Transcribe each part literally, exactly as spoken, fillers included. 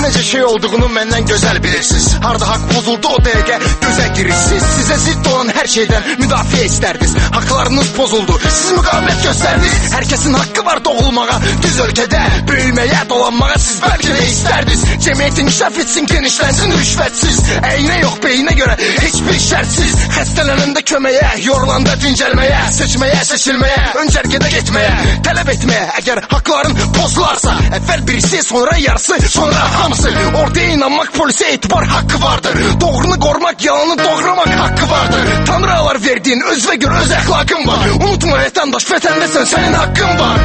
necə şey olduğunu məndən gözəl bilirsiniz. Harda haqq pozuldu o dəqiqə gözə girirsiniz. Sizə zidd olan hər şeydən müdafiə istərdiniz. Haqlarınız pozuldu, siz müqavimət göstərdiniz. Hər kəsin haqqı var doğulmağa, düz ölkədə böyüməyə, dolanmağa siz bəlkə də istərdiniz. Cəmiyyət inkişaf etsin, genişlənsin rüşvətsiz. Əynə yox beyinə görə heç bir şərtsiz. Xəstələnəndə köməyə, yorulanda dincəlməyə, seçməyə, seçilməyə, öncərgədə getməyə, tələb etməyə. Əgər haqların pozularsa, əvvəl birisi, sonra yarısı, sonra hamısı. Ortaya inanmaq, polisə etibar haqqı vardır. Doğrunu qorumaq, yalanı doğramaq haqqı vardır. Tanrı alar verdiyin özvə görə öz əxlaqın var. Unutma vətəndaş, vətəndəsən, sənin haqqın var.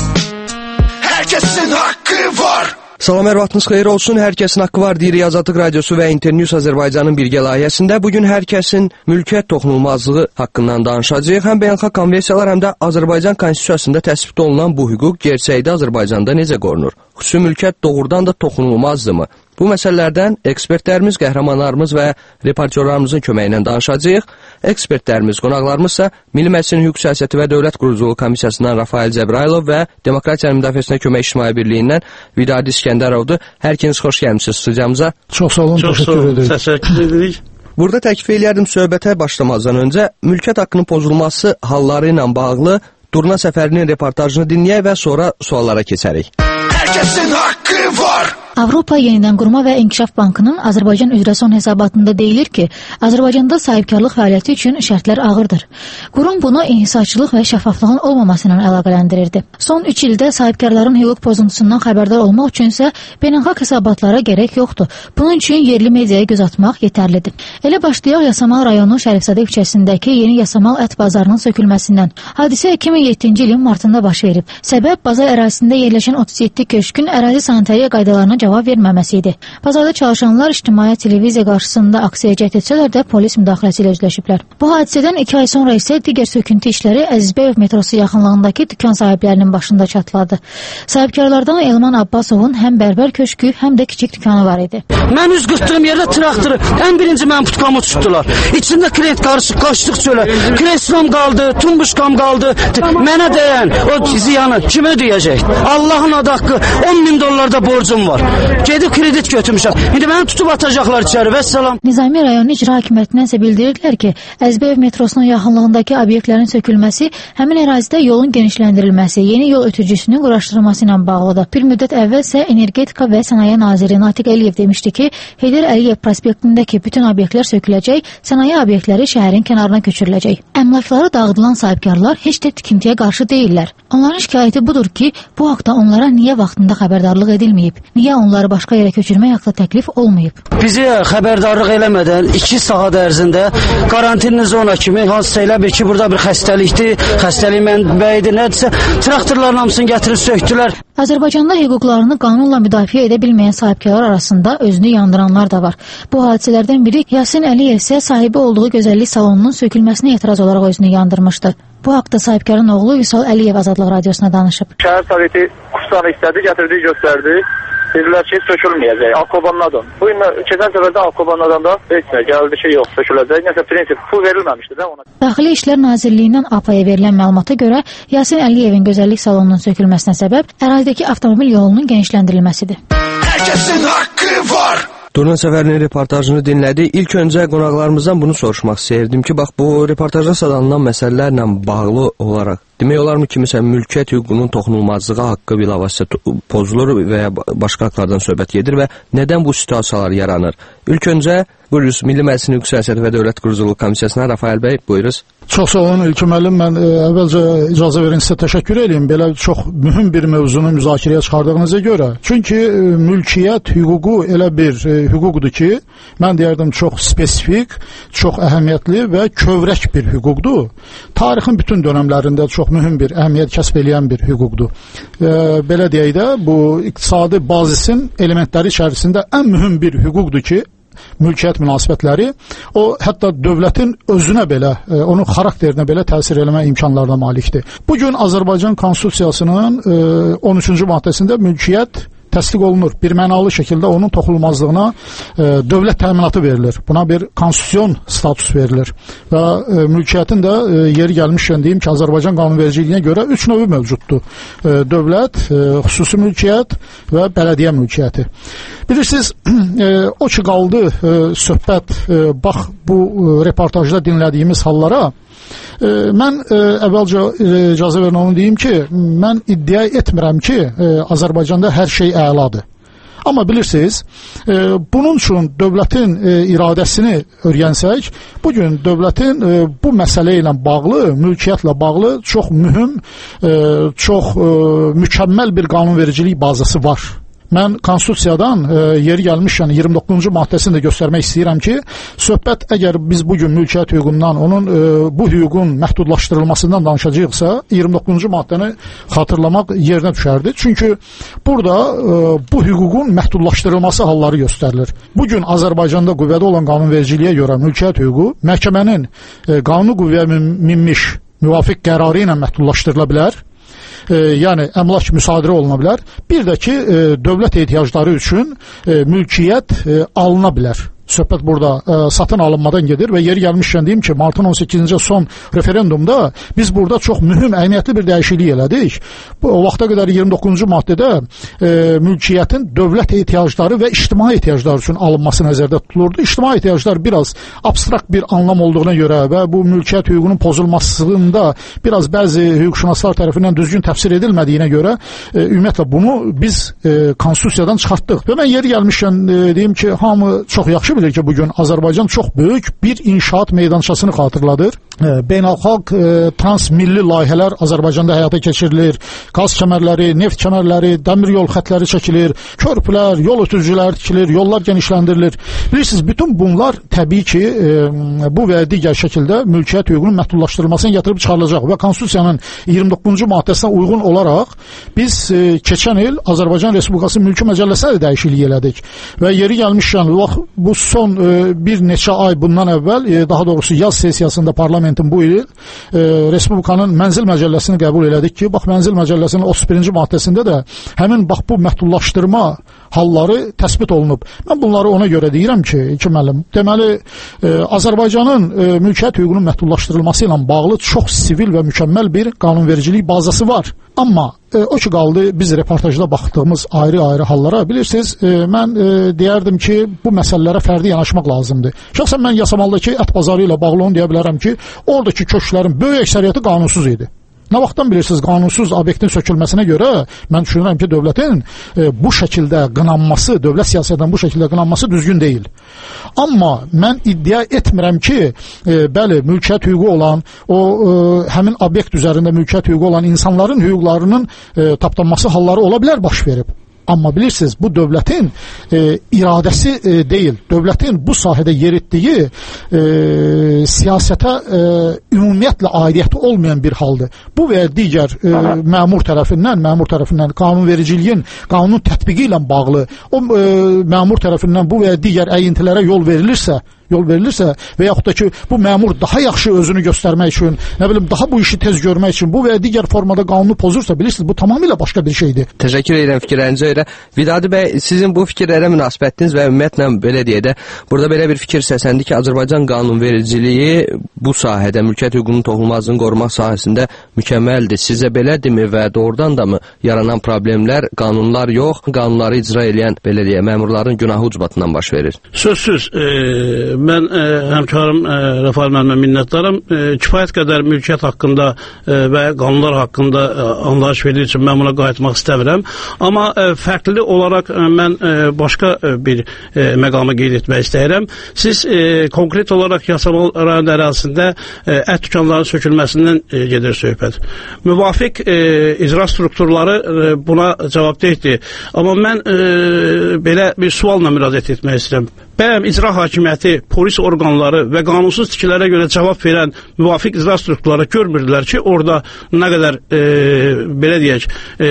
Hər kəsin haqqı var. Salam, hər vaxtınız xeyir olsun. Hər kəsin haqqı var deyir Azadlıq Radiosu və İnternews Azərbaycanın birgə layihəsində. Bugün hər kəsin mülkiyyət toxunulmazlığı haqqından danışacağıq. Həm beynəlxalq konvensiyalar, həm də Azərbaycan Konstitusiyasında təsbit olunan bu hüquq gerçəkdə Azərbaycanda necə qorunur? Xüsusi mülkiyyət doğrudan da toxunulmazdırmı? Bu məsələlərdən ekspertlərimiz, qəhrəmanlarımız və reportyorlarımızın köməyi ilə danışacağıq. Ekspertlərimiz, qonaqlarımızsa Milli Məclisin Hüquq Siyasəti və Dövlət Quruculuğu Komissiyasından Rafael Cəbrailov və Demokratiya Müdafiəsinə Kömək İctimai Birliyindən Vidadi İskəndərovdur. Hər ikiniz xoş gəlmisiniz studiyamıza. Çox sağ olun, təşəkkür edirik. Təşəkkür edirik. Burada təklif eləyərdim söhbətə başlamazdan öncə mülkiyyət haqqının pozulması halları ilə bağlı Durna Səfərinin reportajını dinləyək və sonra suallara keçərik. Hər kəsin haqqı var. Avropa Yenidən Qurma və İnkişaf Bankının Azərbaycan üzrə son hesabatında deyilir ki, Azərbaycanda sahibkarlıq fəaliyyəti üçün şərtlər ağırdır. Qurum bunu inhisarçılıq və şəffaflığın olmaması ilə əlaqələndirirdi. Son üç ildə sahibkarların hüquq pozuntusundan xəbərdar olmaq üçünsə beynəlxalq hesabatlara gərək yoxdur. Bunun üçün yerli mediaya göz atmaq yetərlidir. Elə başlayaq Yasamal rayonu Şərifzadə küçəsindəki yeni Yasamal ət bazarının sökülməsindən. Hadisə iki min yeddinci ilin martında baş verib. Səbəb bazar ərazisində yerləşən otuz yeddi köşkün ərazi sanitariya qaydalarına cavab verməməsi idi. Bazarda çalışanlar ictimai televiziya qarşısında aksiya cəhd etsələr də polis müdaxiləsi ilə üzləşiblər. Bu hadisədən iki ay sonra isə digər söküntü işləri Əzizbəyov metrosu yaxınlığındakı dükan sahiblərinin başında çatladı. Sahibkarlardan Elman Abbasovun həm bərbər köşkü, həm də kiçik dükanı var idi. Mən üz qırtdığım yerdə traktoru ən birinci mənim putkamı tutdular. İçində klient qarışıq, qaçdıq çölə. Kreslom qaldı, tumbuşkam qaldı. Mənə deyən o ziyanı kim ödəyəcək? Allahın adı haqqı on min dollarda borcum var. Gedib kredit götürmüşəm. İndi məni tutub atacaqlar içəri. Vəssalam. Nizami rayon icra hakimiyyətindən isə bildirirdilər ki, Əzizbəyov metrosunun yaxınlığındakı obyektlərin sökülməsi həmin ərazidə yolun genişləndirilməsi, yeni yol ötürücüsünün quraşdırılması ilə bağlıdır. Bir müddət əvvəl isə Energetika və Sənaye Naziri Natiq Əliyev demişdi ki, Heydər Əliyev prospektindəki bütün obyektlər söküləcək, sənaye obyektləri şəhərin kənarına köçürüləcək. Əmlakları dağıdılan sahibkarlar heç də tikintiyə qarşı deyirlər. Onların şikayəti budur ki, bu haqda onlara niyə vaxtında xəbərdarlıq edilməyib? Niyə onları başqa yerə köçürmək haqda təklif olmayıb? Bizi xəbərdarlıq eləmədən iki saat ərzində karantinli zona kimi hansısa elə bir ki, burada bir xəstəlikdir, xəstəlik mənbəyidir, nədirsə, traktorların hamısını gətirib söktülər. Azərbaycanda hüquqlarını qanunla müdafiə edə bilməyən sahibkarlar arasında özünü yandıranlar da var. Bu hadisələrdən biri Yasin Əliyev isə sahibi olduğu gözəllik salonunun sökülməsinə etiraz olaraq özünü yandırmışdı. Bu haqda sahibkarın oğlu Vüsal Əliyev Azadlıq Radiosuna danışıb. Şəhər Soveti kurslarını istədi, gətirdi, göstərdi. Dedilər ki, sökülməyəcək, Alkobanladan. Bu gün keçən səfərdə Alkobanladan da heç nə, gəldi ki, yox, söküləcək. Nəsə prinsip, pul verilməmişdi də ona. Daxili İşlər Nazirliyindən A P A-ya verilən məlumata görə Yasin Əliyevin gözəllik salonunun sökülməsinə səbəb ərazidəki avtomobil yolunun genişləndirilməsidir. Hər kəsin haqqı var. Durna Səfərinin reportajını dinlədik. İlk öncə qonaqlarımızdan bunu soruşmaq istəyirdim ki, bax bu reportajda sadalınan məsələlərlə bağlı olaraq demək olarmı ki, məsələn, mülkiyyət hüququnun toxunulmazlığı haqqı bilavasitə pozulur və ya başqa haqlardan söhbət gedir və nədən bu situasiyalar yaranır? İlk öncə buyuruz Milli Məclisin Hüquq Siyasəti və Dövlət Quruculuğu Komissiyasına Rafael bəy, buyuruz. Çox sağ olun İlkin müəllim, mən e, əvvəlcə icazə verin sizə təşəkkür edeyim belə çox mühüm bir mövzunu müzakirəyə çıxardığınıza görə. Çünki e, mülkiyyət hüququ elə bir e, hüquqdur ki, mən deyərdim çox spesifik, çox əhəmiyyətli və kövrək bir hüquqdur. Tarixin bütün dönəmlərində çox mühüm bir əhəmiyyət kəsb edən bir hüquqdur. E, belə deyək də, bu iqtisadi bazisin elementləri içərisində ən mühüm bir hüquqdur ki, mülkiyyət münasibətləri, o hətta dövlətin özünə belə, e, onun xarakterinə belə təsir eləmə imkanlarına malikdir. Bugün Azərbaycan Konstitusiyasının e, on üçüncü maddəsində mülkiyyət təsdiq olunur. Bir mənalı şəkildə onun toxunulmazlığına e, dövlət təminatı verilir. Buna bir konstitusiyon status verilir. Və e, mülkiyyətin də e, yeri gəlmişkən deyim ki, Azərbaycan qanunvericiliyinə görə üç növü mövcuddur. E, dövlət, e, xüsusi mülkiyyət və bələdiyyə mülkiyyəti. Bilirsiniz, e, o ki qaldı e, söhbət, e, bax bu e, reportajda dinlədiyimiz hallara. E, mən e, əvvəlcə e, icazə verin onu deyim ki, mən iddia etmirəm ki, e, Azərbaycanda hər şey əladır. Amma bilirsiniz, e, bunun üçün dövlətin e, iradəsini öyrənsək, bugün dövlətin e, bu məsələ ilə bağlı, mülkiyyətlə bağlı çox mühüm, e, çox e, mükəmməl bir qanunvericilik bazası var. Mən konstitusiyadan e, yeri gəlmişkən iyirmi doqquzuncu maddəsini də göstərmək istəyirəm ki, söhbət əgər biz bugün mülkiyyət hüququndan, onun e, bu hüququn məhdudlaşdırılmasından danışacağıqsa, iyirmi doqquzuncu maddəni xatırlamaq yerinə düşərdi. Çünki burada e, bu hüququn məhdudlaşdırılması halları göstərilir. Bugün Azərbaycanda qüvvədə olan qanunvericiliyə görə mülkiyyət hüququ məhkəmənin e, qanuni qüvvəyə minmiş müvafiq qərarı ilə məhdudlaşdırıla bilər. E, yəni əmlak müsadirə oluna bilər. Bir də ki, e, dövlət ehtiyacları üçün e, mülkiyyət e, alına bilər. Söhbət burada e, satın alınmadan gedir və yeri gəlmişkən deyim ki, martın on səkkizinci son referendumda biz burada çox mühüm, əhəmiyyətli bir dəyişiklik elədik. Bu, o vaxta qədər iyirmi doqquzuncu maddədə e, mülkiyyətin dövlət ehtiyacları və ictimai ehtiyaclar üçün alınması nəzərdə tutulurdu. İctimai ehtiyaclar biraz abstrakt bir anlam olduğuna görə və bu mülkiyyət hüququnun pozulmasında biraz bəzi hüquqşünaslar tərəfindən düzgün təfsir edilmədiyinə görə e, ümumiyyətlə bunu biz e, konstitusiyadan çıxartdıq. Və mən yeri gəlmişkən e, deyim ki, hamı çox yaxşı bilir ki, bugün Azərbaycan çox böyük bir inşaat meydançasını xatırladır. E, beynəlxalq e, transmilli layihələr Azərbaycanda həyata keçirilir. Qaz kəmərləri, neft kəmərləri, dəmir yol xətləri çəkilir, körpülər, yol ötürücülər tikilir, yollar genişləndirilir. Bilirsiniz, bütün bunlar təbii ki, e, bu və digər şəkildə mülkiyyət hüququnun məhdudlaşdırılmasına gətirib çıxarılacaq və konstitusiyanın iyirmi doqquzuncu maddəsinə uyğun olaraq biz e, keçən il Azərbaycan Respublikası Mülki Məcəlləsinə də dəyişiklik elədik. Və yeri gəlmişkən, bu son e, bir neçə ay bundan əvvəl, e, daha doğrusu yaz sessiyasında parlamentin bu il e, Respublikanın Mənzil Məcəlləsini qəbul elədik ki, bax Mənzil Məcəlləsinin otuz birinci maddəsində də həmin bax bu məhdudlaşdırma halları təsbit olunub. Mən bunları ona görə deyirəm ki, iki müəllim, deməli e, Azərbaycanın e, mülkiyyət hüququnun məhdudlaşdırılması ilə bağlı çox sivil və mükəmməl bir qanunvericilik bazası var. Amma e, o ki qaldı biz reportajda baxdığımız ayrı-ayrı hallara, bilirsiniz, e, mən e, deyərdim ki, bu məsələlərə fərdi yanaşmaq lazımdır. Şəxsən mən Yasamaldakı ət bazarı ilə bağlı onu deyə bilərəm ki, oradakı köşklərin böyük əksəriyyəti qanunsuz idi. Nə vaxtdan bilirsiniz, qanunsuz obyektin sökülməsinə görə mən düşünürəm ki, dövlətin e, bu şəkildə qınanması, dövlət siyasətinin bu şəkildə qınanması düzgün deyil. Amma mən iddia etmirəm ki, e, bəli, mülkiyyət hüququ olan, o e, həmin obyekt üzərində mülkiyyət hüququ olan insanların hüquqlarının e, tapdanması halları ola bilər, baş verib. Amma bilirsiniz, bu dövlətin e, iradəsi e, deyil. Dövlətin bu sahədə yeritdiyi e, siyasətə e, ümumiyyətlə aidiyyəti olmayan bir haldır. Bu və digər e, məmur tərəfindən, məmur tərəfindən qanunvericiliyin, qanunun tətbiqi ilə bağlı o e, məmur tərəfindən bu və digər əyintilərə yol verilirsə, yol verilirsə və yaxud da ki, bu məmur daha yaxşı özünü göstərmək üçün, nə bilim, daha bu işi tez görmək üçün bu və digər formada qanunu pozursa, bilirsiniz, bu tamamilə başqa bir şeydir. Təşəkkür edirəm fikirlərinizə görə. Vidadi bəy, sizin bu fikirlərə münasibətiniz və ümumiyyətlə belə deyə də, burada belə bir fikir səsləndi ki, Azərbaycan qanunvericiliyi bu sahədə, mülkiyyət hüququnun toxunulmazlığını qorumaq sahəsində mükəmməldir. Sizə belədirmi və doğrudan da mı yaranan problemlər qanunlar yox, qanunları icra edən, belə deyə, məmurların günahı ucbatından baş verir? Sözsüz, e Mən e, həmkarım e, Rəfail müəllimə minnətdaram. E, kifayət qədər mülkiyyət haqqında e, və qanunlar haqqında e, anlayış verdiyi üçün mən buna qayıtmaq istəmirəm. Amma e, fərqli olaraq e, mən e, başqa e, bir e, məqamı qeyd etmək istəyirəm. Siz e, konkret olaraq Yasamal rayon ərazisində e, ət dükanlarının sökülməsindən e, gedir söhbət. Müvafiq e, icra strukturları e, buna cavabdehdir. Amma mən e, belə bir sualla müraciət etmək istəyirəm. bəyəm icra hakimiyyəti, polis orqanları və qanunsuz tikilərə görə cavab verən müvafiq icra strukturları görmürdülər ki, orada nə qədər e, belə deyək, e,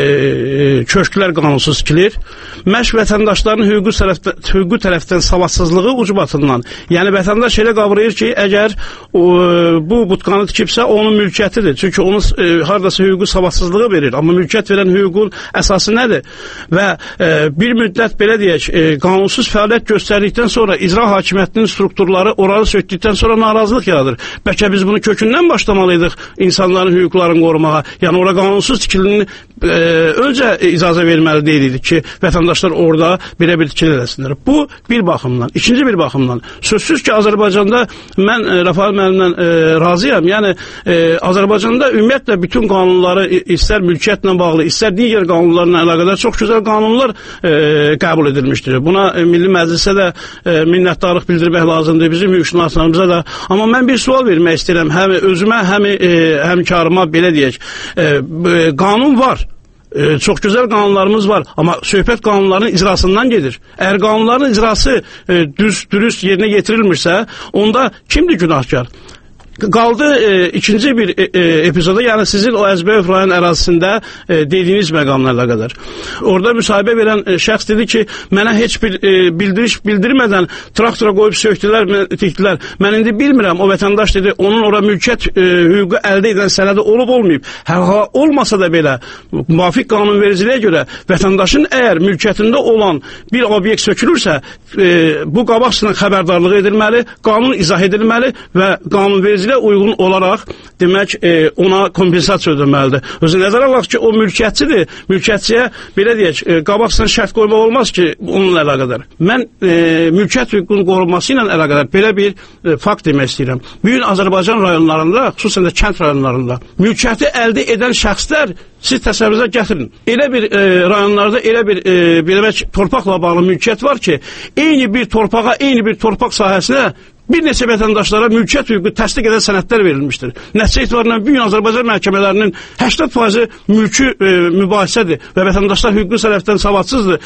köşklər qanunsuz tikilir. Məş vətəndaşların hüquqi tərəfdən, hüquqi tərəfdən savadsızlığı ucbatından. Yəni vətəndaş elə qavrayır ki, əgər o, bu butqanı tikibsə, onun mülkiyyətidir. Çünki onun e, haradasa hüquqi savadsızlığı verir. Amma mülkiyyət verən hüququn əsası nədir? Və e, bir müddət belə deyək, e, qanunsuz fəaliyyət göstərdikdən sonra icra hakimiyyətinin strukturları oranı sökdükdən sonra narazılıq yaradır. Bəlkə biz bunu kökündən başlamalıydıq insanların hüquqlarını qorumağa. Yəni ora qanunsuz tikilini e, öncə icazə verməli deyilik ki, vətəndaşlar orada belə bir tikili eləsinlər. Bu bir baxımdan. İkinci bir baxımdan. Sözsüz ki, Azərbaycanda mən e, Rafael müəllimlə e, razıyam. Yəni e, Azərbaycanda ümumiyyətlə bütün qanunları istər mülkiyyətlə bağlı, istər digər qanunlarla əlaqədar çox gözəl qanunlar e, qəbul edilmişdir. Buna e, Milli Məclisə də e, minnətdarlıq bildirmək lazımdır, bizim hüquqşünaslarımıza da. Amma mən bir sual vermək istəyirəm, həm özümə, həm e, həmkarıma belə deyək. E, e, qanun var. E, çox gözəl qanunlarımız var, amma söhbət qanunların icrasından gedir. Əgər qanunların icrası e, düz, dürüst yerinə yetirilmirsə, onda kimdir günahkar? Qaldı e, ikinci bir e, e, epizoda, yəni sizin o Əzbəyev rayon ərazisində e, dediyiniz məqamlarla qədər. Orada müsahibə verən e, şəxs dedi ki, mənə heç bir e, bildiriş bildirmədən traktora qoyub söktülər, tikdilər. Mən indi bilmirəm, o vətəndaş dedi, onun ora mülkiyyət e, hüququ əldə edən sənədi olub olmayıb. Hər hala olmasa da belə, müvafiq qanunvericiliyə görə vətəndaşın əgər mülkiyyətində olan bir obyekt sökülürsə, e, bu qabaqcadan xəbərdarlıq edilməli, qanun izah edilməli və qanunvericiliyə uyğun olaraq demək e, ona kompensasiya ödəməlidir. Özü nəzərə alaq ki, o mülkiyyətçidir. Mülkiyyətçiyə belə deyək, e, qabaqcadan şərt qoymaq olmaz ki, onunla əlaqədar. Mən e, mülkiyyət hüququnun qorunması ilə əlaqədar belə bir e, fakt demək istəyirəm. Bugün Azərbaycan rayonlarında, xüsusən də kənd rayonlarında mülkiyyəti əldə edən şəxslər siz təsəvvürünüzə gətirin. Elə bir e, rayonlarda elə bir e, demək torpaqla bağlı mülkiyyət var ki, eyni bir torpağa, eyni bir torpaq sahəsinə bir neçə vətəndaşlara mülkiyyət hüququ təsdiq edən sənədlər verilmişdir. Nəticə etibarından bugün Azərbaycan məhkəmələrinin səksən faizi mülki e, mübahisədir və vətəndaşlar hüquqi tərəfdən savadsızdır.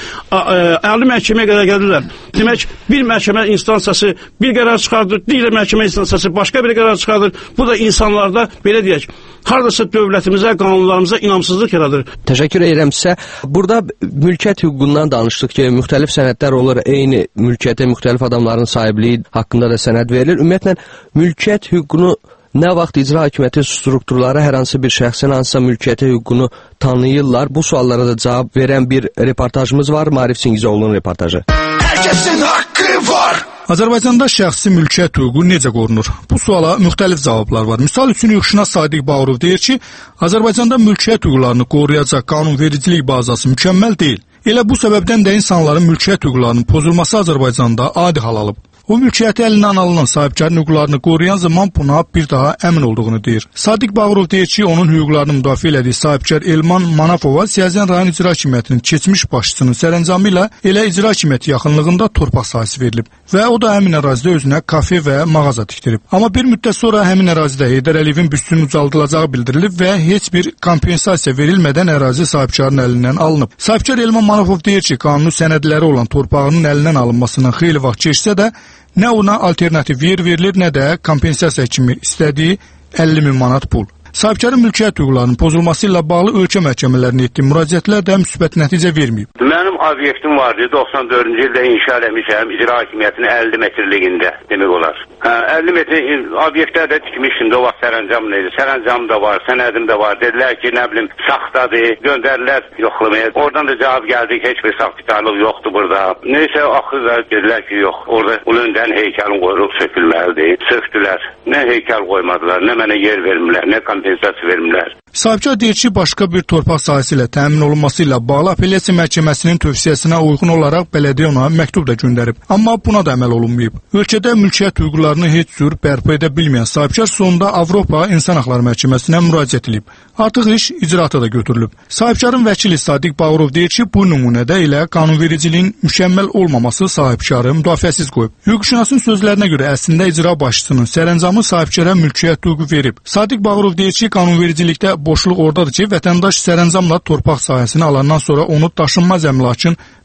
Ali məhkəməyə qədər gəlirlər. Demək, bir məhkəmə instansiyası bir qərar çıxardır, digər məhkəmə instansiyası başqa bir qərar çıxardır. Bu da insanlarda belə deyək, haradasa dövlətimizə, qanunlarımıza inamsızlıq yaradır. Təşəkkür edirəm sizə. Burada mülkiyyət hüququndan danışdıq ki, müxtəlif sənədlər olur, eyni mülkiyyətə müxtəlif adamların sahibliyi haqqında da sənəd verilir. Ümumiyyətlə, mülkiyyət hüququnu nə vaxt icra hakimiyyəti strukturları hər hansı bir şəxsin hansısa mülkiyyəti hüququnu tanıyırlar? Bu suallara da cavab verən bir reportajımız var. Maarif Singizoğlu'nun reportajı. Hər kəsin haqqı var. Azərbaycanda şəxsi mülkiyyət hüququ necə qorunur? Bu suala müxtəlif cavablar var. Misal üçün hüquqşünas Sadiq Bağırov deyir ki, Azərbaycanda mülkiyyət hüquqlarını qoruyacaq qanunvericilik bazası mükəmməl deyil. Elə bu səbəbdən də insanların mülkiyyət hüquqlarının pozulması Azərbaycanda adi hal alıb. O mülkiyyəti əlindən alınan sahibkarın hüquqlarını qoruyan zaman buna bir daha əmin olduğunu deyir. Sadiq Bağırov deyir ki, onun hüquqlarını müdafiə elədiyi sahibkar Elman Manafova Siyəzən rayon icra hakimiyyətinin keçmiş başçısının sərəncamı ilə elə icra hakimiyyəti yaxınlığında torpaq sahəsi verilib və o da həmin ərazidə özünə kafe və mağaza tikdirib. Amma bir müddət sonra həmin ərazidə Heydər Əliyevin büstünün ucaldılacağı bildirilib və heç bir kompensasiya verilmədən ərazi sahibkarın əlindən alınıb. Sahibkar Elman Manafov deyir ki, qanuni sənədləri olan torpağının əlindən alınmasından xeyli vaxt keçsə də nə ona alternativ yer verilir, nə də kompensasiya kimi istədiyi əlli min manat pul. Sahibkarın mülkiyyət hüquqlarının pozulması ilə bağlı ölkə məhkəmələrinə etdiyi müraciətlər də müsbət nəticə verməyib. Mənim obyektim vardı, doxsan dördüncü ildə inşa eləmişəm icra hakimiyyətinin əlli metrliyində demək olar. Hə, əlli metr obyektlər də tikmişdim də o vaxt sərəncam neydi? Sərəncam da var, sənədim də var. Dedilər ki, nə bilim, saxtadır, göndərilər yoxlamaya. Oradan da cavab gəldi ki, heç bir saxtakarlıq yoxdur burada. Neysə, axırda dedilər ki, yox, orada Ulundənin heykəlin qoyulub sökülməlidir. Söktülər. Nə heykəl qoymadılar, nə mənə yer vermirlər, nə kompensasiya vermirlər. Sahibkar deyir ki, başqa bir torpaq sahəsi ilə təmin olunması ilə bağlı apellyasiya məhkəməsinin tövsiyəsinə uyğun olaraq bələdiyyə ona məktub da göndərib. Amma buna da əməl olunmayıb. Ölkədə mülkiyyət hüquqlarını heç cür bərpa edə bilməyən sahibkar sonunda Avropa İnsan Hüquqları Məhkəməsinə müraciət edib. Artıq iş icraata da götürülüb. Sahibkarın vəkili Sadiq Bağırov deyir ki, bu nümunədə ilə qanunvericiliyin mükəmməl olmaması sahibkarı müdafiəsiz qoyub. Hüquqşünasın sözlərinə görə əslində icra başçısının sərəncamı sahibkara mülkiyyət hüququ verib. Sadiq Bağırov deyir ki, qanunvericilikdə boşluq oradadır ki, vətəndaş sərəncamla torpaq sahəsini alandan sonra onu daşınmaz əmlakın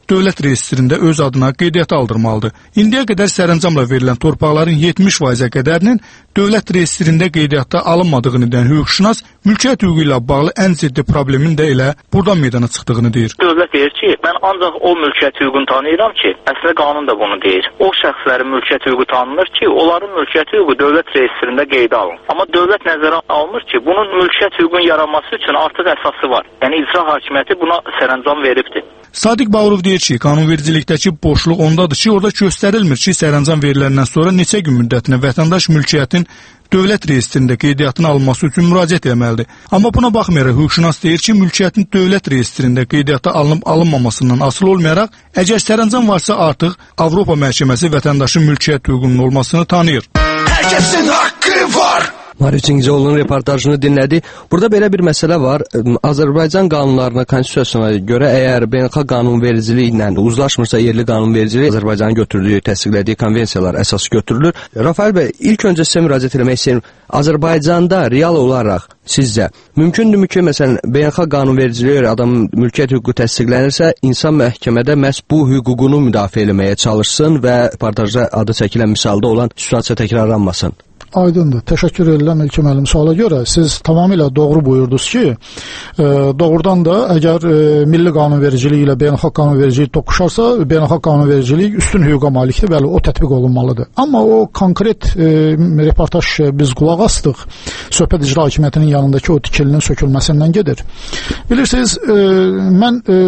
dövlət reyestrində öz adına qeydiyyata aldırmalıdır. İndiyə qədər sərəncamla verilən torpaqların yetmiş faizə qədərinin dövlət reyestrində qeydiyyata alınmadığını deyən hüquqşünas mülkiyyət hüququ ilə bağlı ən ciddi problemin də elə buradan meydana çıxdığını deyir. Dövlət deyir ki, mən ancaq o mülkiyyət hüququnu tanıyıram ki, əslində qanun da bunu deyir. O şəxslərin mülkiyyət hüququ tanınır ki, onların mülkiyyət hüququ dövlət reyestrində qeydə alınır. Amma dövlət nəzərə almır ki, bunun mülkiyyət hüququnun yaranması üçün artıq əsası var. Yəni icra hakimiyyəti buna sərəncam veribdir. Sadiq Bağırov deyir ki, qanunvericilikdəki boşluq ondadır ki, orada göstərilmir ki, sərəncam veriləndən sonra neçə gün müddətinə vətəndaş mülkiyyətin dövlət reyestrində qeydiyyatına alınması üçün müraciət etməlidir. Amma buna baxmayaraq hüquqşünas deyir ki, mülkiyyətin dövlət reyestrində qeydiyyata alınıb alınmamasından asılı olmayaraq, əgər sərəncam varsa artıq Avropa məhkəməsi vətəndaşın mülkiyyət hüququnun olmasını tanıyır. Hər kəsin haqqı var. Marius Cingizioğlu'nun reportajını dinlədik. Burada belə bir məsələ var. Azərbaycan qanunlarına, konstitusiyasına görə əgər beynəlxalq qanunvericiliyi ilə uzlaşmırsa yerli qanunvericiliyi Azərbaycanın götürdüyü, təsdiqlədiyi konvensiyalar əsas götürülür. Rafael bəy, ilk öncə sizə müraciət etmək istəyirəm. Azərbaycanda real olaraq sizcə mümkündürmü ki, məsələn, beynəlxalq qanunvericiliyə görə adamın mülkiyyət hüququ təsdiqlənirsə, insan məhkəmədə məhz bu hüququnu müdafiə etməyə çalışsın və reportajda adı çəkilən misalda olan situasiya təkrarlanmasın? Aydındır. Təşəkkür edirəm İlkin müəllim suala görə. Siz tamamilə doğru buyurdunuz ki, e, doğrudan da əgər e, milli qanunvericilik ilə beynəlxalq qanunvericilik toqquşarsa, beynəlxalq qanunvericilik üstün hüquqa malikdir, bəli, o tətbiq olunmalıdır. Amma o konkret e, reportaj biz qulaq astıq. Söhbət icra hakimiyyətinin yanındakı o tikilinin sökülməsindən gedir. Bilirsiniz, e, mən e,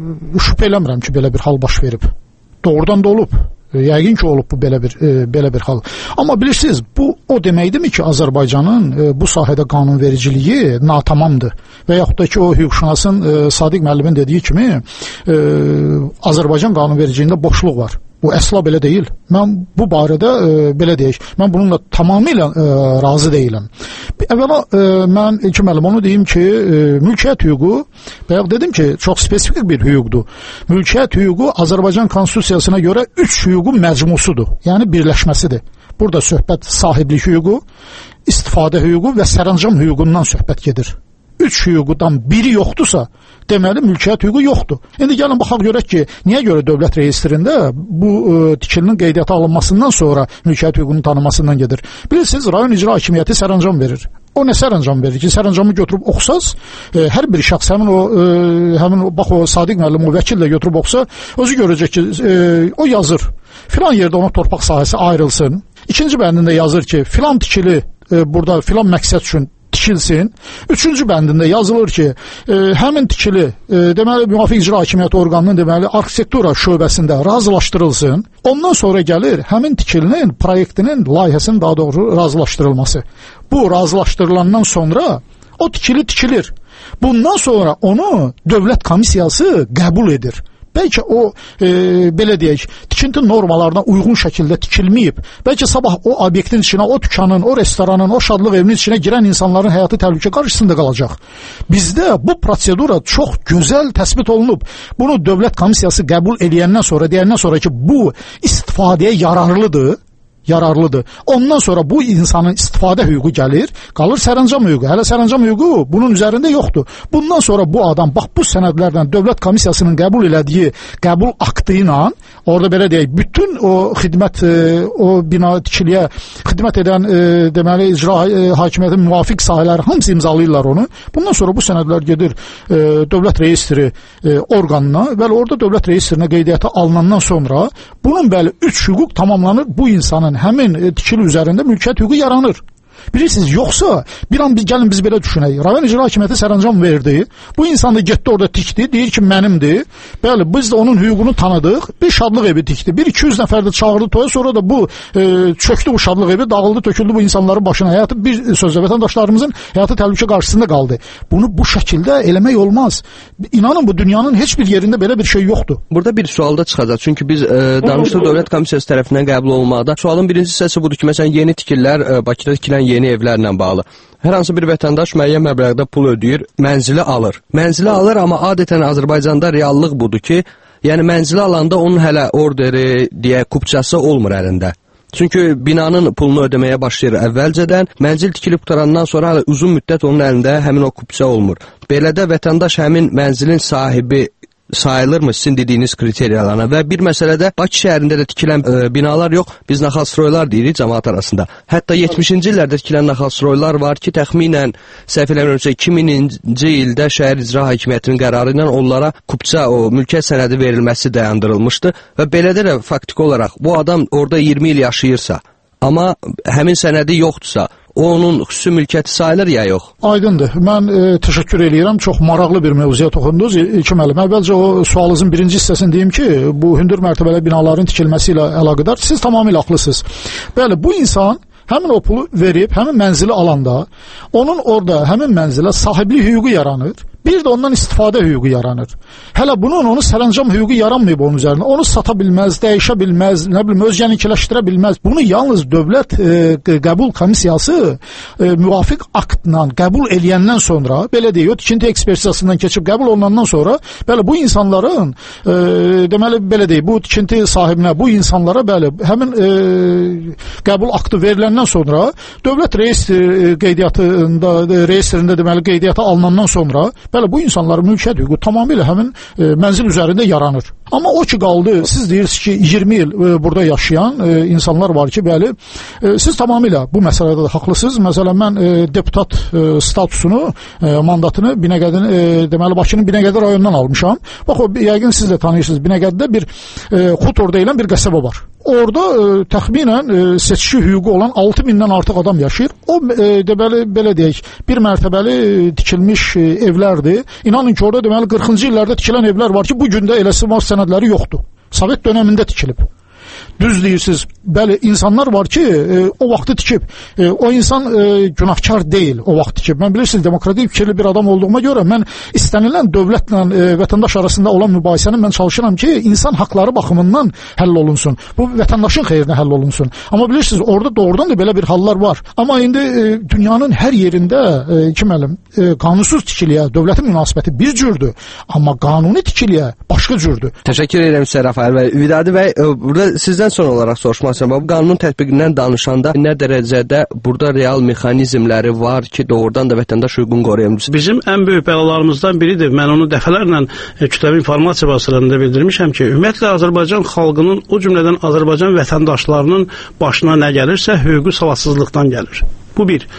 şübhə eləmirəm ki, belə bir hal baş verib. Doğrudan da olub. Yəqin ki, olub bu belə bir e, belə bir hal. Amma bilirsiniz, bu o deməkdirmi ki, Azərbaycanın e, bu sahədə qanunvericiliyi natamamdır və yaxud da ki, o hüquqşünasın e, Sadiq müəllimin dediyi kimi e, Azərbaycan qanunvericiliyində boşluq var. Bu əsla belə deyil. Mən bu barədə e, belə deyək, mən bununla tamamilə e, razı deyiləm. Əvvəla e, mən iki müəllim onu deyim ki, e, mülkiyyət hüququ, bayaq dedim ki, çox spesifik bir hüquqdur. Mülkiyyət hüququ Azərbaycan konstitusiyasına görə üç hüququn məcmusudur, yəni birləşməsidir. Burada söhbət sahiblik hüququ, istifadə hüququ və sərəncam hüququndan söhbət gedir. Üç hüquqdan biri yoxdursa, deməli mülkiyyət hüququ yoxdur. İndi gəlin baxaq görək ki, niyə görə dövlət reyestrində bu e, tikilinin qeydiyyata alınmasından sonra mülkiyyət hüququnun tanınmasından gedir. Bilirsiniz, rayon icra hakimiyyəti sərəncam verir. O nə sərəncam verir ki, sərəncamı götürüb oxusaz, e, hər bir şəxs həmin o e, həmin o, bax o Sadiq müəllim o vəkillə götürüb oxusa, özü görəcək ki, e, o yazır. Filan yerdə ona torpaq sahəsi ayrılsın. İkinci bəndində yazır ki, filan tikili e, burada filan məqsəd üçün tikilsin. Üçüncü bəndində yazılır ki, e, həmin tikili e, deməli müvafiq icra hakimiyyəti orqanının deməli arxitektura şöbəsində razılaşdırılsın. Ondan sonra gəlir həmin tikilinin proyektinin, layihəsinin daha doğru razılaşdırılması. Bu razılaşdırılandan sonra o tikili tikilir. Bundan sonra onu dövlət komissiyası qəbul edir. Bəlkə o, e, belə deyək, tikinti normalarına uyğun şəkildə tikilməyib. Bəlkə sabah o obyektin içinə, o dükanın, o restoranın, o şadlıq evinin içinə girən insanların həyatı təhlükə qarşısında qalacaq. Bizdə bu prosedura çox gözəl təsbit olunub. Bunu dövlət komissiyası qəbul edəndən sonra, deyəndən sonra ki, bu istifadəyə yararlıdır. yararlıdır. Ondan sonra bu insanın istifadə hüququ gəlir, qalır sərəncam hüququ. Hələ sərəncam hüququ bunun üzərində yoxdur. Bundan sonra bu adam bax bu sənədlərlə dövlət komissiyasının qəbul elədiyi qəbul aktı ilə orada belə deyək, bütün o xidmət e, o bina tikiliyə xidmət edən e, deməli icra e, hakimiyyətin müvafiq sahələri hamısı imzalayırlar onu. Bundan sonra bu sənədlər gedir e, dövlət reyestri e, orqanına və orada dövlət reyestrinə qeydiyyata alınandan sonra bunun bəli üç hüquq tamamlanır. Bu insanın həmin e, tikili üzərində mülkiyyət hüququ yaranır. Bilirsiniz, yoxsa bir an biz gəlin biz belə düşünək. Rayon icra hakimiyyəti sərəncam verdi. Bu insan da getdi orada tikdi, deyir ki, mənimdir. Bəli, biz də onun hüququnu tanıdıq. Bir şadlıq evi tikdi. Bir iki yüz nəfər də çağırdı toya, sonra da bu e, çöktü bu şadlıq evi, dağıldı, töküldü bu insanların başına. Həyatı bir sözlə vətəndaşlarımızın həyatı təhlükə qarşısında qaldı. Bunu bu şəkildə eləmək olmaz. İnanın bu dünyanın heç bir yerində belə bir şey yoxdur. Burada bir sualda çıxacaq. Çünki biz e, danışdıq Dövlət Komissiyası tərəfindən qəbul olmaqda. Sualın birinci hissəsi budur ki, məsələn, yeni tikillər e, Bakıda tikilən yeni evlərlə bağlı. Hər hansı bir vətəndaş müəyyən məbləğdə pul ödəyir, mənzili alır. Mənzili alır, amma adətən Azərbaycanda reallıq budur ki, yəni mənzili alanda onun hələ orderi, deyə kupçası olmur əlində. Çünki binanın pulunu ödəməyə başlayır əvvəlcədən, mənzil tikilib qutarandan sonra hələ uzun müddət onun əlində həmin o kupça olmur. Belə də vətəndaş həmin mənzilin sahibi sayılırmı sizin dediyiniz kriteriyalarına? Və bir məsələdə Bakı şəhərində də tikilən e, binalar yox, biz naxalstroylar deyirik cəmaət arasında. Hətta yetmişinci illərdə tikilən naxalstroylar var ki, təxminən səhv eləmirəmsə iki minci ildə şəhər icra hakimiyyətinin qərarı ilə onlara kupça o mülkiyyət sənədi verilməsi dayandırılmışdı və belə də faktiki olaraq bu adam orada iyirmi il yaşayırsa, amma həmin sənədi yoxdursa, o onun xüsusi mülkiyyəti sayılır ya yox? Aydındır. Mən e, təşəkkür edirəm. Çox maraqlı bir mövzuya toxundunuz. İlk müəllim, əvvəlcə o sualınızın birinci hissəsini deyim ki, bu hündür mərtəbəli binaların tikilməsi ilə əlaqədar siz tamamilə haqlısınız. Bəli, bu insan həmin o pulu verib, həmin mənzili alanda, onun orada həmin mənzilə sahiblik hüququ yaranır. Bir də ondan istifadə hüququ yaranır. Hələ bunun onu sərəncam hüququ yaranmayıb onun üzərində. Onu sata bilməz, dəyişə bilməz, nə bilim, özgənikiləşdirə bilməz. Bunu yalnız dövlət e, qəbul komissiyası e, müvafiq aktla qəbul eləyəndən sonra, belə deyək, o tikinti ekspertizasından keçib qəbul olunandan sonra, bəli, bu insanların, e, deməli, belə deyək, bu tikinti sahibinə, bu insanlara, bəli, həmin e, qəbul aktı veriləndən sonra, dövlət reyestr qeydiyyatında, reyestrində, deməli, qeydiyyata alınandan sonra, bəli, bu insanların mülkiyyət hüququ tamamilə həmin e, mənzil üzərində yaranır. Amma o ki qaldı, siz deyirsiniz ki, iyirmi il e, burada yaşayan e, insanlar var ki, bəli, e, siz tamamilə bu məsələdə də haqlısınız. Məsələn, mən e, deputat e, statusunu, e, mandatını Binəqədin, e, deməli, Bakının Binəqədi rayonundan almışam. Bax, o, yəqin siz də tanıyırsınız, Binəqədidə bir e, Xutor deyilən bir qəsəbə var. Orada e, təxminən e, seçki hüququ olan altı mindən artıq adam yaşayır. O, e, deməli, belə deyək, bir mərtəbəli e, tikilmiş e, evlərdir. İnanın ki, orada deməli qırxıncı illərdə tikilən evlər var ki, bu gün də eləsi var sənədləri yoxdur. Sovet dönəmində tikilib. Düz deyirsiniz. Bəli, insanlar var ki, e, o vaxtı tikib. E, o insan e, günahkar deyil o vaxt tikib. Mən bilirsiniz, demokratik fikirli bir adam olduğuma görə mən istənilən dövlətlə e, vətəndaş arasında olan mübahisəni mən çalışıram ki, insan haqları baxımından həll olunsun. Bu vətəndaşın xeyrinə həll olunsun. Amma bilirsiniz, orada doğrudan da belə bir hallar var. Amma indi e, dünyanın hər yerində e, kim əlim, e, qanunsuz tikiliyə dövlətin münasibəti bir cürdür. Amma qanuni tikiliyə başqa cürdür. Təşəkkür edirəm sizə Rafael bəy. Vidadi bəy, e, burada sizdən son olaraq soruşmaq istəyirəm. Bu qanunun tətbiqindən danışanda nə dərəcədə burada real mexanizmləri var ki, doğrudan da vətəndaş hüququnu qoruya bilsin? Bizim ən böyük bəlalarımızdan biridir. Mən onu dəfələrlə e, kütləvi informasiya vasitələrində bildirmişəm ki, ümumiyyətlə Azərbaycan xalqının, o cümlədən Azərbaycan vətəndaşlarının başına nə gəlirsə, hüquqi savadsızlıqdan gəlir. Bu bir.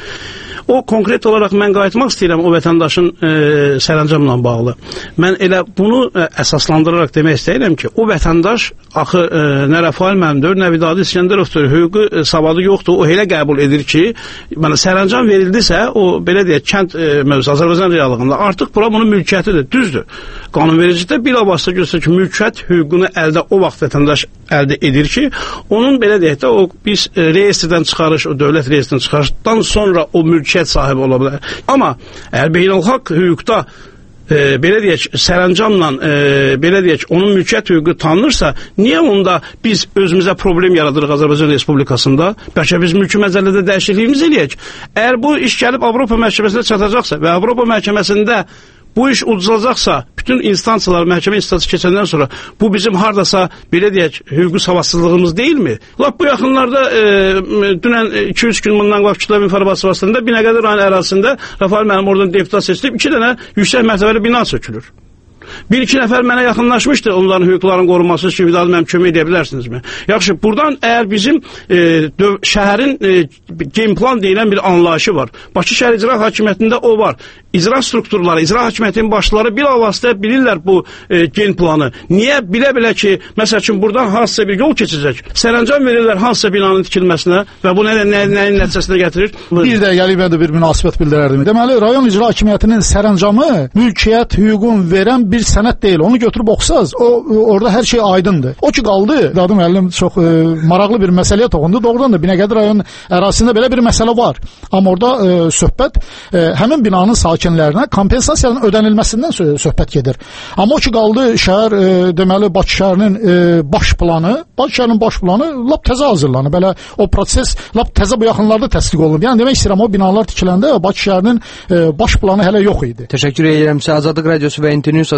O konkret olaraq mən qayıtmaq istəyirəm o vətəndaşın e, sərəncamla bağlı. Mən elə bunu e, əsaslandıraraq demək istəyirəm ki, o vətəndaş axı e, nə Rafael müəllimdir, nə Vidadi İskəndərovdur, hüquqi e, savadı yoxdur. O elə qəbul edir ki, mənə sərəncam verildisə, o belə deyək, kənd e, mövzusu Azərbaycan reallığında artıq bura bunun mülkiyyətidir, düzdür. Qanunvericilikdə bilavasitə göstərir ki, mülkiyyət hüququnu əldə o vaxt vətəndaş əldə edir ki, onun belə deyək də o biz e, reyestrdən çıxarış, o dövlət reyestrindən çıxarışdan sonra o mülkiyyət sahibi ola bilər. Amma əgər beynəlxalq hüquqda e, belə deyək, sərəncamla e, belə deyək, onun mülkiyyət hüququ tanınırsa, niyə onda biz özümüzə problem yaradırıq Azərbaycan Respublikasında? Bəlkə biz mülki məcəllədə dəyişikliğimiz eləyək. Əgər bu iş gəlib Avropa məhkəməsinə çatacaqsa və Avropa məhkəməsində bu iş udulacaqsa, bütün instansiyalar məhkəmə instansiyası keçəndən sonra bu bizim hardasa, belə deyək, hüquqi savadsızlığımız deyilmi? Lap bu yaxınlarda e, dünən iki üç gün bundan qabaq kütləvi informasiya vasitəsində Binəqədi rayon ərazisində Rafael müəllim oradan deputat seçilib, iki dənə yüksək mərtəbəli bina sökülür. Bir iki nəfər mənə yaxınlaşmışdı onların hüquqlarının qorunması üçün, Vidadi mənim kömək edə bilərsinizmi? Yaxşı, buradan əgər bizim e, döv, şəhərin e, game plan deyilən bir anlayışı var. Bakı şəhər icra hakimiyyətində o var. İcra strukturları, icra hakimiyyətinin başları bilavasitə bilirlər bu e, gen planı. Niyə? Bilə-bilə ki, məsəl üçün buradan hansısa bir yol keçəcək. Sərəncam verirlər hansısa binanın tikilməsinə və bu nə, nə, nəyin nəticəsində gətirir? Bir də gəlib də bir münasibət bildirərdim. Deməli, rayon icra hakimiyyətinin sərəncamı mülkiyyət hüququn verən bir sənət deyil. Onu götürüb oxusaz, o orada hər şey aydındır. O ki qaldı, Vidadi müəllim çox e, maraqlı bir məsələyə toxundu. Doğrudan da Binəqədi rayon ərazisində belə bir məsələ var. Amma orada e, söhbət e, həmin binanın sakinlərinə kompensasiyanın ödənilməsindən söhbət gedir. Amma o ki qaldı, şəhər e, deməli Bakı şəhərinin e, baş planı, Bakı şəhərinin baş planı lap təzə hazırlanıb. Belə o proses lap təzə bu yaxınlarda təsdiq olunub. Yəni demək istəyirəm, o binalar tikiləndə Bakı şəhərinin e, baş planı hələ yox idi. Təşəkkür edirəm sizə. Azadlıq Radiosu və İnternews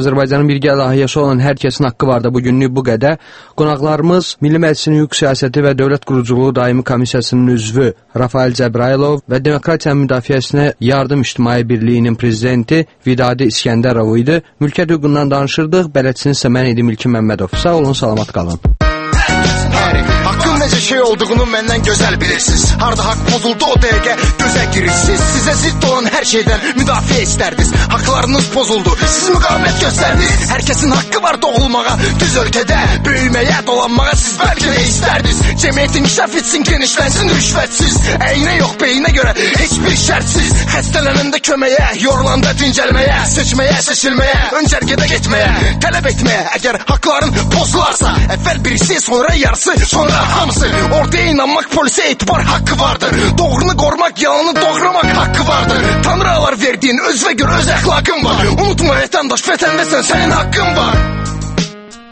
Azərbaycanın birgə layihəsi olan Hər kəsin haqqı var da bugünlük bu qədər. Qonaqlarımız Milli Məclisin Hüquq Siyasəti və Dövlət Quruculuğu Daimi Komissiyasının üzvü Rafael Cəbrayılov və Demokratiyanın Müdafiəsinə Yardım İctimai Birliyinin prezidenti Vidadi İskəndərov idi. Mülkiyyət hüququndan danışırdıq. Bələdçiniz isə mən idim İlkin Məmmədov. Sağ olun, salamat qalın. Hakkın necə şey olduğunu məndən gözəl bilirsiniz. Harda haqq pozuldu o dəqiqə gözə girirsiniz. Sizə zidd olan hər şeydən müdafiə istərdiniz. Haqlarınız pozuldu, siz müqavimət göstərdiniz. Hər kəsin haqqı var doğulmağa, düz ölkədə böyüməyə, dolanmağa siz bəlkə də istərdiniz. Cəmiyyətin inkişaf etsin, genişlənsin rüşvətsiz. Əynə yox, beyinə görə heç bir şərtsiz. Xəstələnəndə köməyə, yorulanda dincəlməyə, seçməyə, seçilməyə, öncərgədə getməyə, tələb etməyə. Əgər haqların pozularsa, əvvəl birisi, sonra yarısı, sonra hamısı. Ortaya inanmaq, polisə etibar haqqı vardır. Doğrunu qorumaq, yalanı doğramaq haqqı vardır. Tanrılar verdiyin özvə gör öz əxlaqın var. Unutma vətəndaş, vətəndəsən, sənin haqqın var.